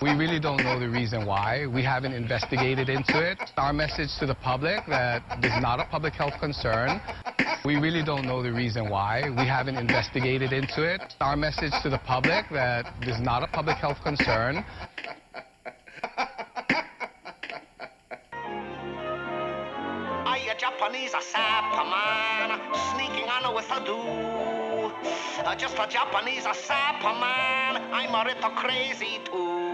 We really don't know the reason why. We haven't investigated into it. Our message to the public that this is not a public health concern. We really don't know the reason why. We haven't investigated into it. Our message to the public that this is not a public health concern. A Japanese a sapper man, sneaking on with a do. Just a Japanese a sapper man, I'm a little crazy too.